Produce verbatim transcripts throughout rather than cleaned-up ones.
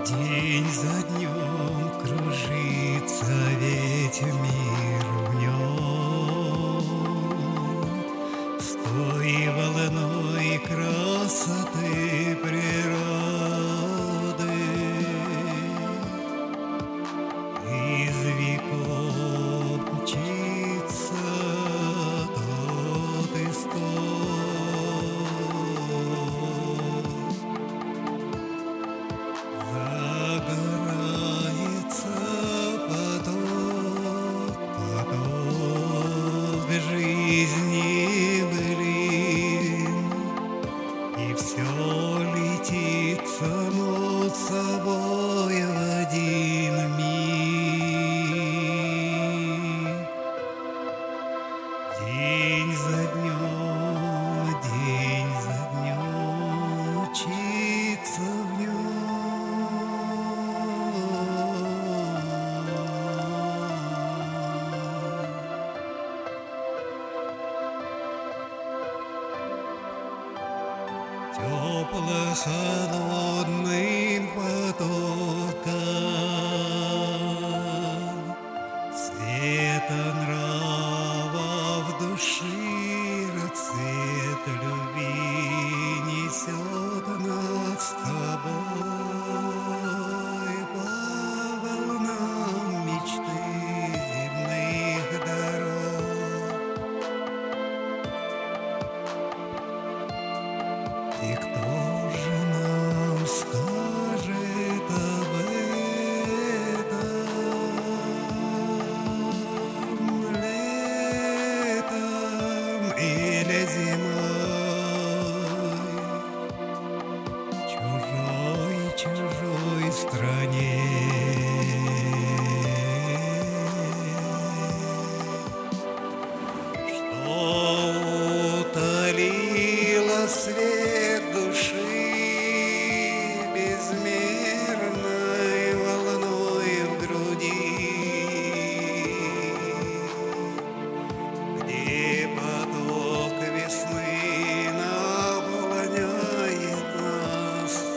День за днем кружится ведь мир в нем, с той волной красоты природы. Из веков мчится тот исток, загорается поток, поток жизни былин, и все летит само собой в один миг. День за днем, день за днем мчится в нем. Тепло холодным потоком света нрава в души расцвет любви несет нас с тобой по волнам мечты земных дорог. И кто же нам скажет об этом летом или зимой, чужой, чужой стране? Что утолило свет души безмерной волной в груди, где поток весны наполняет нас с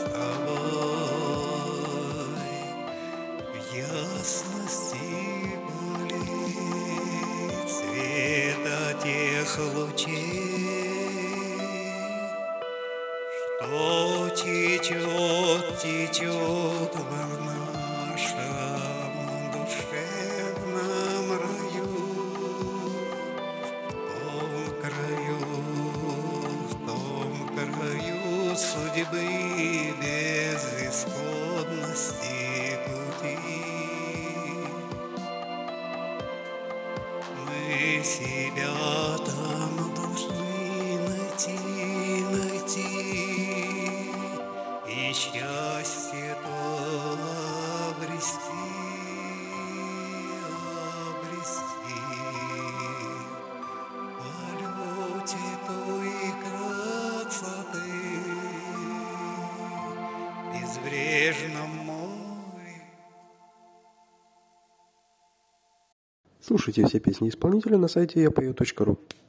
тобой в ясности болит света тех лучей, что течет, течет в нашем душевном раю, в том краю, в том краю судьбы безысходности пути. Мы себя там должны найти, найти, и счастье то обрести, обрести в полете той красоты в безбрежном море. Слушайте все песни исполнителя на сайте я пою точка ру.